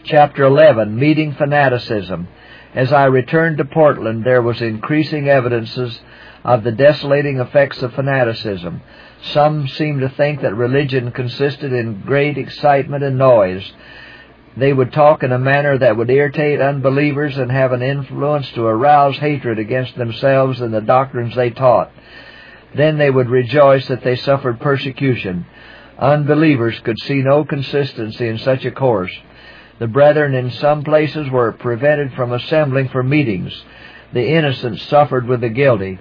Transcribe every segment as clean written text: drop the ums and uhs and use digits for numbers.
Chapter 11, Meeting Fanaticism. As I returned to Portland, there was increasing evidences of the desolating effects of fanaticism. Some seemed to think that religion consisted in great excitement and noise. They would talk in a manner that would irritate unbelievers and have an influence to arouse hatred against themselves and the doctrines they taught. Then they would rejoice that they suffered persecution. Unbelievers could see no consistency in such a course. The brethren in some places were prevented from assembling for meetings. The innocent suffered with the guilty.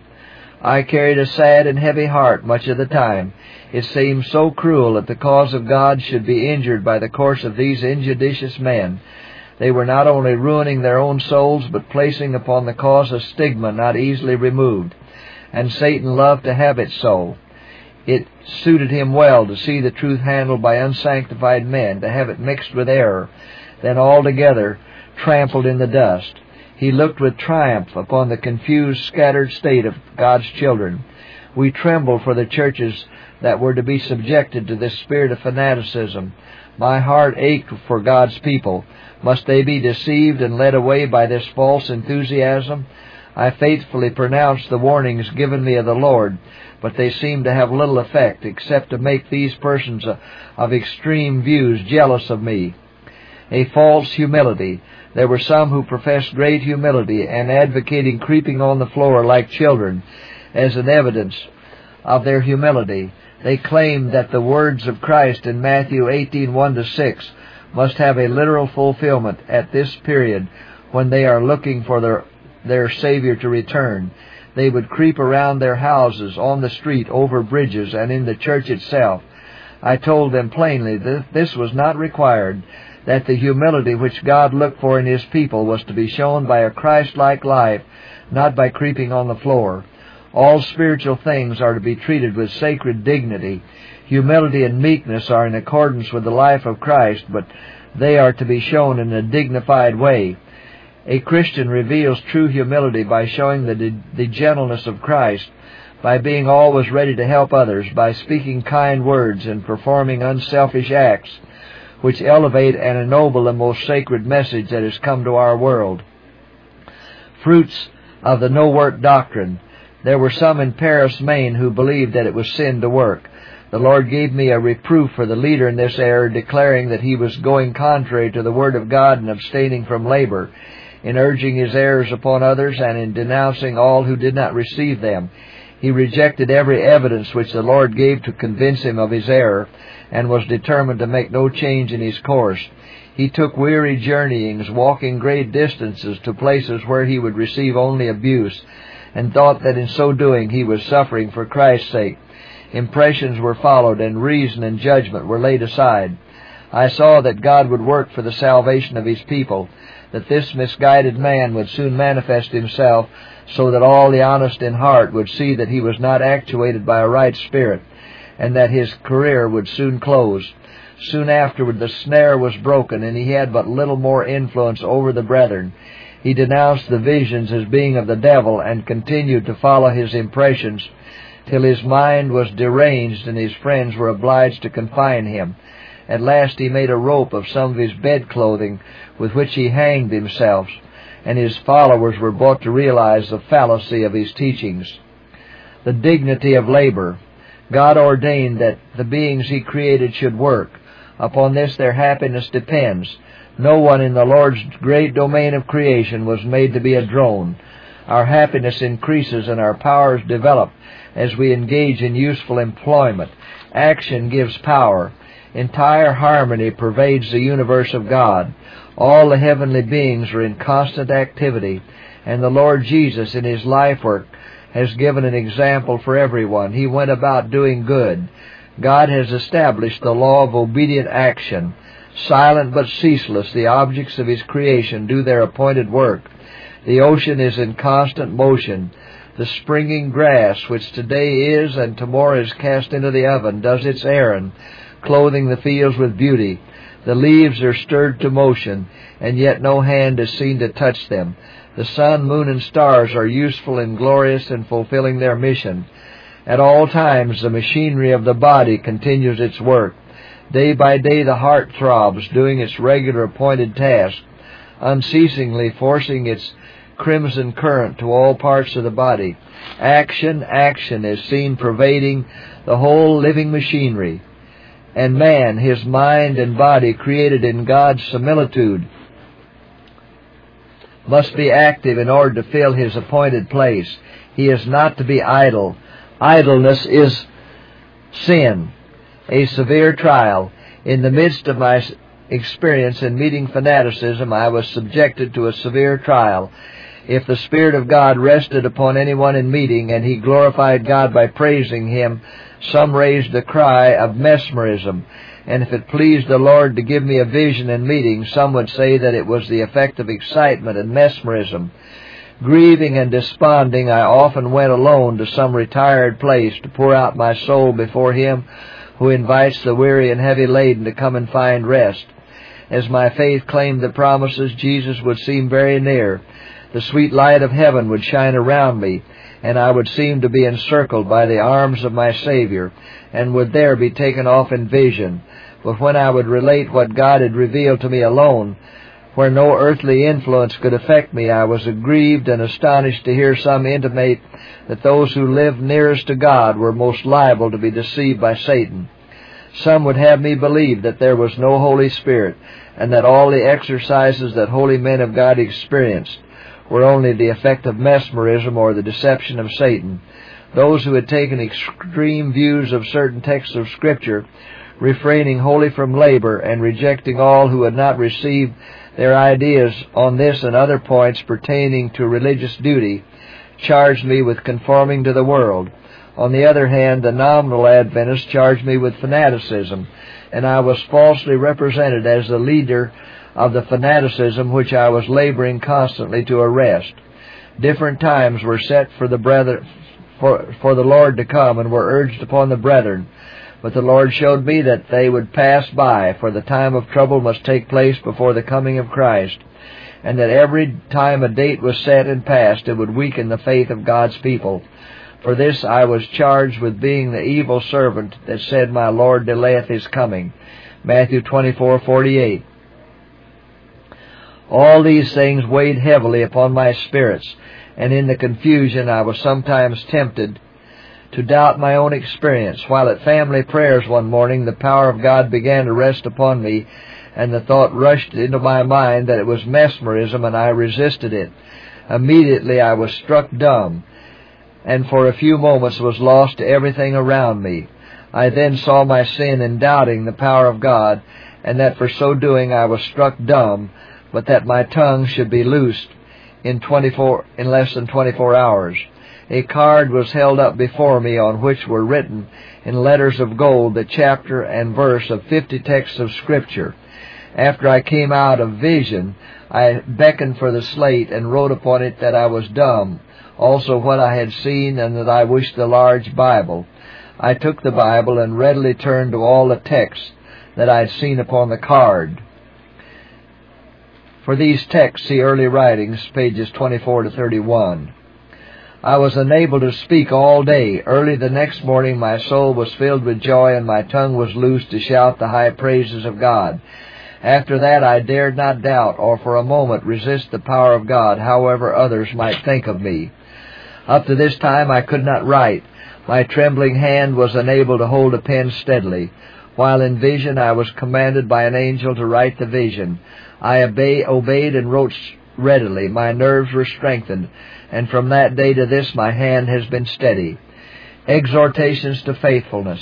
I carried a sad and heavy heart much of the time. It seemed so cruel that the cause of God should be injured by the course of these injudicious men. They were not only ruining their own souls, but placing upon the cause a stigma not easily removed. And Satan loved to have it so. It suited him well to see the truth handled by unsanctified men, to have it mixed with error, then altogether trampled in the dust. He looked with triumph upon the confused, scattered state of God's children. We trembled for the churches that were to be subjected to this spirit of fanaticism. My heart ached for God's people. Must they be deceived and led away by this false enthusiasm? I faithfully pronounced the warnings given me of the Lord, but they seemed to have little effect except to make these persons of extreme views jealous of me. A false humility. There were some who professed great humility and advocating creeping on the floor like children as an evidence of their humility. They claimed that the words of Christ in Matthew 18:1-6 must have a literal fulfillment at this period when they are looking for their Savior to return. They would creep around their houses, on the street, over bridges, and in the church itself. I told them plainly that this was not required, that the humility which God looked for in His people was to be shown by a Christ-like life, not by creeping on the floor. All spiritual things are to be treated with sacred dignity. Humility and meekness are in accordance with the life of Christ, but they are to be shown in a dignified way. A Christian reveals true humility by showing the gentleness of Christ, by being always ready to help others, by speaking kind words and performing unselfish acts, which elevate and ennoble the most sacred message that has come to our world. Fruits of the no-work doctrine. There were some in Paris, Maine, who believed that it was sin to work. The Lord gave me a reproof for the leader in this error, declaring that he was going contrary to the Word of God and abstaining from labor, in urging his errors upon others, and in denouncing all who did not receive them. He rejected every evidence which the Lord gave to convince him of his error, and was determined to make no change in his course. He took weary journeyings, walking great distances to places where he would receive only abuse, and thought that in so doing he was suffering for Christ's sake. Impressions were followed, and reason and judgment were laid aside. I saw that God would work for the salvation of His people, that this misguided man would soon manifest himself, so that all the honest in heart would see that he was not actuated by a right spirit, and that his career would soon close. Soon afterward the snare was broken, and he had but little more influence over the brethren. He denounced the visions as being of the devil, and continued to follow his impressions till his mind was deranged and his friends were obliged to confine him. At last he made a rope of some of his bed-clothing with which he hanged himself, and his followers were brought to realize the fallacy of his teachings. The dignity of labor. God ordained that the beings He created should work. Upon this their happiness depends. No one in the Lord's great domain of creation was made to be a drone. Our happiness increases and our powers develop as we engage in useful employment. Action gives power. Entire harmony pervades the universe of God. All the heavenly beings are in constant activity, and the Lord Jesus in His life work has given an example for everyone. He went about doing good. God has established the law of obedient action. Silent but ceaseless, the objects of His creation do their appointed work. The ocean is in constant motion. The springing grass, which today is and tomorrow is cast into the oven, does its errand, clothing the fields with beauty. The leaves are stirred to motion, and yet no hand is seen to touch them. The sun, moon, and stars are useful and glorious in fulfilling their mission. At all times the machinery of the body continues its work. Day by day the heart throbs, doing its regular appointed task, unceasingly forcing its crimson current to all parts of the body. Action, action is seen pervading the whole living machinery. And man, his mind and body created in God's similitude, must be active in order to fill his appointed place. He is not to be idle. Idleness is sin, a severe trial. In the midst of my experience in meeting fanaticism, I was subjected to a severe trial. If the Spirit of God rested upon anyone in meeting, and he glorified God by praising Him, some raised the cry of mesmerism. And if it pleased the Lord to give me a vision in meeting, some would say that it was the effect of excitement and mesmerism. Grieving and desponding, I often went alone to some retired place to pour out my soul before Him who invites the weary and heavy laden to come and find rest. As my faith claimed the promises, Jesus would seem very near. The sweet light of heaven would shine around me, and I would seem to be encircled by the arms of my Savior, and would there be taken off in vision. But when I would relate what God had revealed to me alone, where no earthly influence could affect me, I was aggrieved and astonished to hear some intimate that those who lived nearest to God were most liable to be deceived by Satan. Some would have me believe that there was no Holy Spirit, and that all the exercises that holy men of God experienced were only the effect of mesmerism or the deception of Satan. Those who had taken extreme views of certain texts of Scripture, refraining wholly from labor and rejecting all who had not received their ideas on this and other points pertaining to religious duty, charged me with conforming to the world. On the other hand, the nominal Adventists charged me with fanaticism, and I was falsely represented as the leader of the fanaticism which I was laboring constantly to arrest. Different times were set for the Lord to come, and were urged upon the brethren. But the Lord showed me that they would pass by, for the time of trouble must take place before the coming of Christ, and that every time a date was set and passed, it would weaken the faith of God's people. For this I was charged with being the evil servant that said, "My Lord delayeth His coming." Matthew 24:48. All these things weighed heavily upon my spirits, and in the confusion I was sometimes tempted to doubt my own experience. While at family prayers one morning, the power of God began to rest upon me, and the thought rushed into my mind that it was mesmerism, and I resisted it. Immediately I was struck dumb, and for a few moments was lost to everything around me. I then saw my sin in doubting the power of God, and that for so doing I was struck dumb, but that my tongue should be loosed in less than 24 hours. A card was held up before me on which were written in letters of gold the chapter and verse of 50 texts of Scripture. After I came out of vision, I beckoned for the slate and wrote upon it that I was dumb, also what I had seen, and that I wished the large Bible. I took the Bible and readily turned to all the texts that I had seen upon the card. For these texts, see Early Writings, pages 24 to 31. I was unable to speak all day. Early the next morning my soul was filled with joy, and my tongue was loosed to shout the high praises of God. After that I dared not doubt or for a moment resist the power of God, however others might think of me. Up to this time I could not write. My trembling hand was unable to hold a pen steadily. While in vision I was commanded by an angel to write the vision. I obeyed and wrote readily. My nerves were strengthened, and from that day to this my hand has been steady. Exhortations to faithfulness.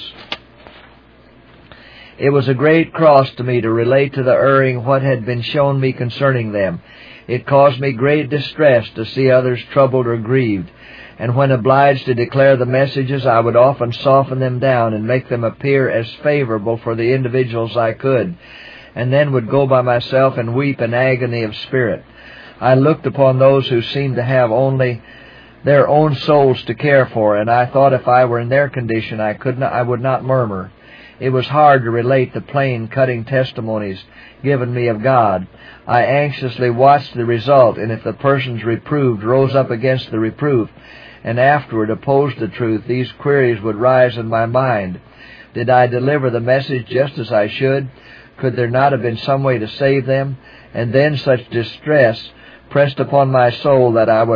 It was a great cross to me to relate to the erring what had been shown me concerning them. It caused me great distress to see others troubled or grieved, and when obliged to declare the messages, I would often soften them down and make them appear as favorable for the individuals I could, and then would go by myself and weep in agony of spirit. I looked upon those who seemed to have only their own souls to care for, and I thought if I were in their condition I would not murmur. It was hard to relate the plain, cutting testimonies given me of God. I anxiously watched the result, and if the persons reproved rose up against the reproof, and afterward opposed the truth, these queries would rise in my mind. Did I deliver the message just as I should? Could there not have been some way to save them? And then such distress pressed upon my soul that I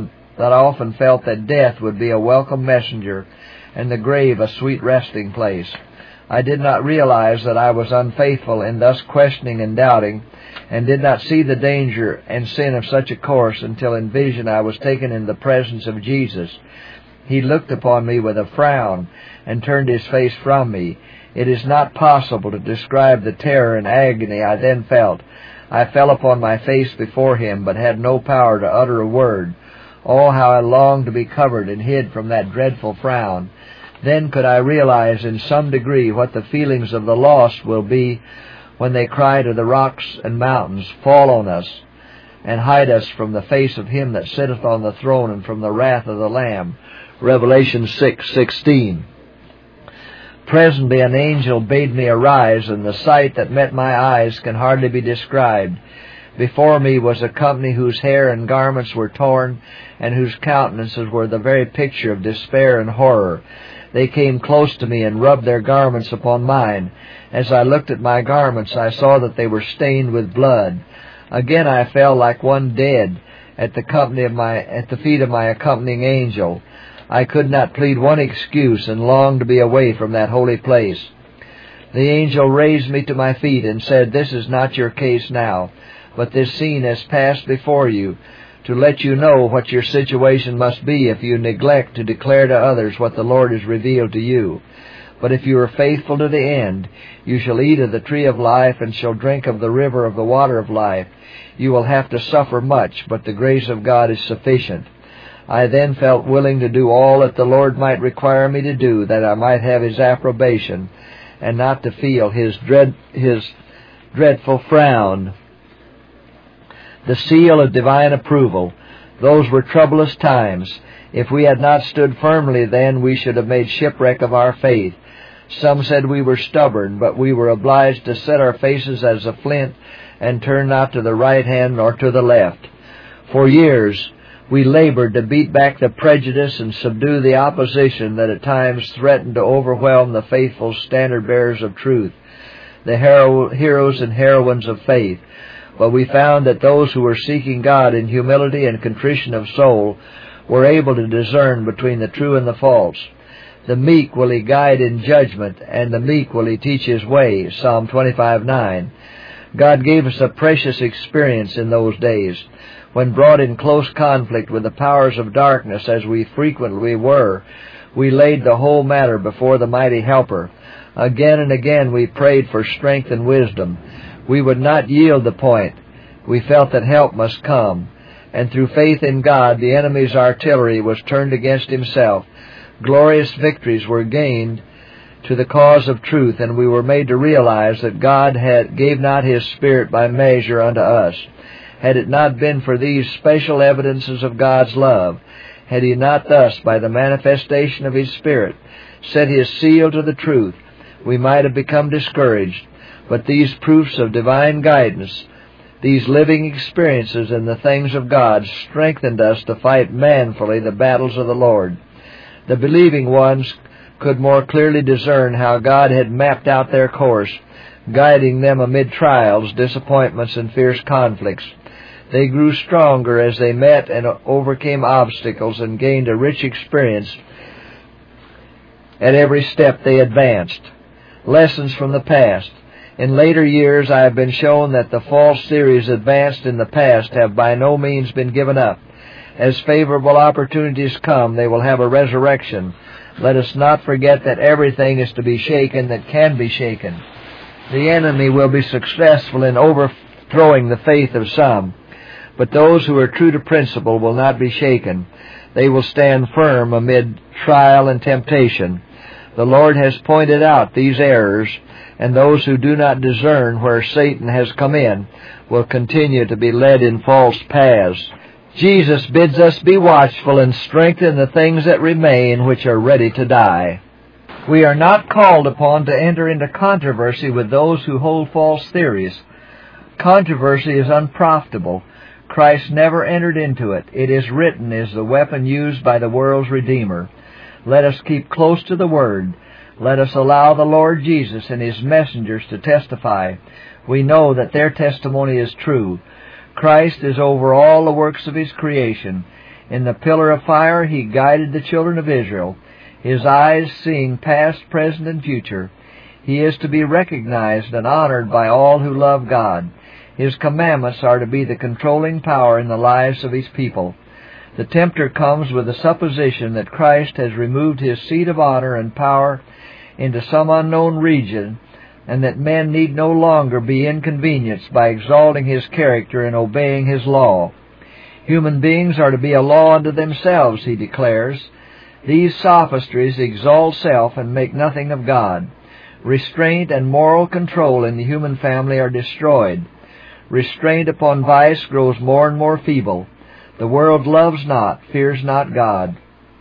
often felt that death would be a welcome messenger and the grave a sweet resting place. I did not realize that I was unfaithful in thus questioning and doubting, and did not see the danger and sin of such a course until in vision I was taken in the presence of Jesus. He looked upon me with a frown and turned his face from me. It is not possible to describe the terror and agony I then felt. I fell upon my face before him, but had no power to utter a word. Oh, how I longed to be covered and hid from that dreadful frown. Then could I realize in some degree what the feelings of the lost will be when they cry to the rocks and mountains, "Fall on us, and hide us from the face of him that sitteth on the throne and from the wrath of the Lamb." Revelation 6:16. Presently an angel bade me arise, and the sight that met my eyes can hardly be described. Before me was a company whose hair and garments were torn, and whose countenances were the very picture of despair and horror. They came close to me and rubbed their garments upon mine. As I looked at my garments, I saw that they were stained with blood. Again I fell like one dead at the feet of my accompanying angel. I could not plead one excuse, and longed to be away from that holy place. The angel raised me to my feet and said, "This is not your case now, but this scene has passed before you, to let you know what your situation must be if you neglect to declare to others what the Lord has revealed to you. But if you are faithful to the end, you shall eat of the tree of life and shall drink of the river of the water of life. You will have to suffer much, but the grace of God is sufficient." I then felt willing to do all that the Lord might require me to do, that I might have his approbation, and not to feel his dreadful frown. The seal of divine approval. Those were troublous times. If we had not stood firmly then, we should have made shipwreck of our faith. Some said we were stubborn, but we were obliged to set our faces as a flint, and turn not to the right hand nor to the left. For years we labored to beat back the prejudice and subdue the opposition that at times threatened to overwhelm the faithful standard-bearers of truth, the heroes and heroines of faith. But we found that those who were seeking God in humility and contrition of soul were able to discern between the true and the false. The meek will he guide in judgment, and the meek will he teach his way, Psalm 25:9. God gave us a precious experience in those days. When brought in close conflict with the powers of darkness, as we frequently were, we laid the whole matter before the mighty Helper. Again and again we prayed for strength and wisdom. We would not yield the point. We felt that help must come. And through faith in God, the enemy's artillery was turned against himself. Glorious victories were gained to the cause of truth, and we were made to realize that God gave not his Spirit by measure unto us. Had it not been for these special evidences of God's love, had he not thus, by the manifestation of his Spirit, set his seal to the truth, we might have become discouraged. But these proofs of divine guidance, these living experiences in the things of God, strengthened us to fight manfully the battles of the Lord. The believing ones could more clearly discern how God had mapped out their course, guiding them amid trials, disappointments, and fierce conflicts. They grew stronger as they met and overcame obstacles, and gained a rich experience at every step they advanced. Lessons from the past. In later years I have been shown that the false theories advanced in the past have by no means been given up. As favorable opportunities come, they will have a resurrection. Let us not forget that everything is to be shaken that can be shaken. The enemy will be successful in overthrowing the faith of some, but those who are true to principle will not be shaken. They will stand firm amid trial and temptation. The Lord has pointed out these errors, and those who do not discern where Satan has come in will continue to be led in false paths. Jesus bids us be watchful and strengthen the things that remain, which are ready to die. We are not called upon to enter into controversy with those who hold false theories. Controversy is unprofitable. Christ never entered into it. It is written is the weapon used by the world's Redeemer. Let us keep close to the Word. Let us allow the Lord Jesus and His messengers to testify. We know that their testimony is true. Christ is over all the works of His creation. In the pillar of fire He guided the children of Israel, His eyes seeing past, present, and future. He is to be recognized and honored by all who love God. His commandments are to be the controlling power in the lives of His people. The tempter comes with the supposition that Christ has removed His seat of honor and power into some unknown region, and that men need no longer be inconvenienced by exalting His character and obeying His law. Human beings are to be a law unto themselves, he declares. These sophistries exalt self and make nothing of God. Restraint and moral control in the human family are destroyed. Restraint upon vice grows more and more feeble. The world loves not, fears not God.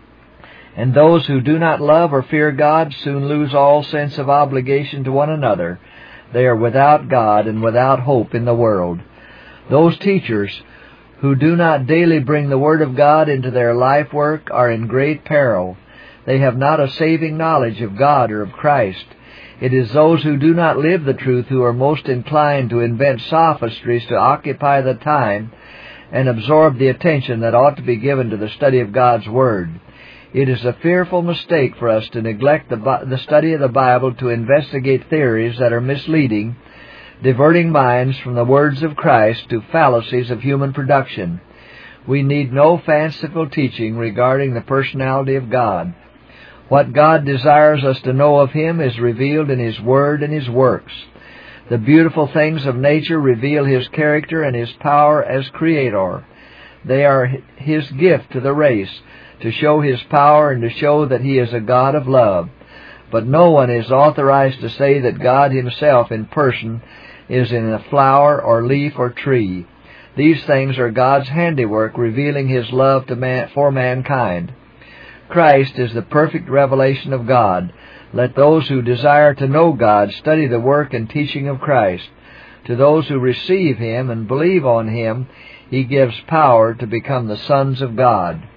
And those who do not love or fear God soon lose all sense of obligation to one another. They are without God and without hope in the world. Those teachers who do not daily bring the Word of God into their life work are in great peril. They have not a saving knowledge of God or of Christ. It is those who do not live the truth who are most inclined to invent sophistries to occupy the time and absorb the attention that ought to be given to the study of God's Word. It is a fearful mistake for us to neglect the study of the Bible to investigate theories that are misleading, diverting minds from the words of Christ to fallacies of human production. We need no fanciful teaching regarding the personality of God. What God desires us to know of Him is revealed in His Word and His works. The beautiful things of nature reveal His character and His power as Creator. They are His gift to the race, to show His power and to show that He is a God of love. But no one is authorized to say that God Himself in person is in a flower or leaf or tree. These things are God's handiwork, revealing His love for mankind. Christ is the perfect revelation of God. Let those who desire to know God study the work and teaching of Christ. To those who receive Him and believe on Him, He gives power to become the sons of God.